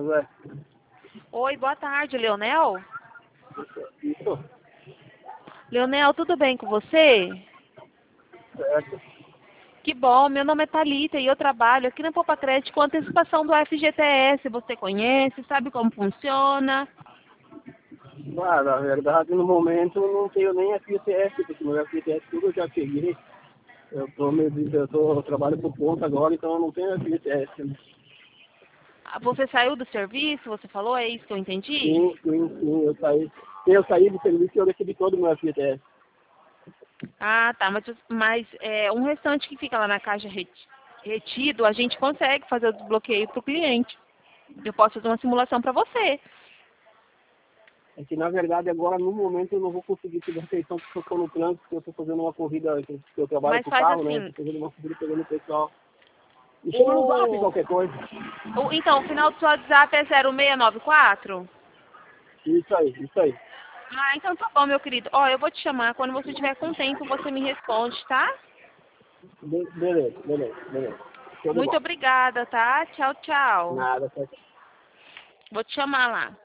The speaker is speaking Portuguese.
José. Oi, boa tarde, Leonel. Isso, Leonel, tudo bem com você? certo. Que bom, meu nome é Thalita e eu trabalho aqui na Poupa Crédito com antecipação do FGTS. Você conhece, sabe como funciona? Ah, na verdade, no momento, eu não tenho nem FGTS, porque meu FGTS tudo eu já peguei. Eu trabalho por conta agora, então eu não tenho FGTS. Né? Ah, você saiu do serviço, você falou, é isso que eu entendi? Sim, eu saí do serviço e eu recebi todo o meu FGTS. Ah, tá, mas um restante que fica lá na caixa retido, a gente consegue fazer o desbloqueio para o cliente. Eu posso fazer uma simulação para você. É que, na verdade, agora, no momento, eu não vou conseguir te dar atenção porque eu estou no trânsito, porque eu estou fazendo uma corrida, que eu trabalho Mas com faz carro, né? assim, Estou fazendo uma corrida pegando o pessoal. Me chama no zap o, qualquer coisa. então, o final do seu WhatsApp é 0694? Isso aí. Ah, então tá bom, meu querido. Ó, eu vou te chamar. Quando você tiver com tempo, você me responde, tá? Beleza. Show de Muito bola. obrigada, tá? Tchau, tchau. Nada, tá. Vou te chamar lá.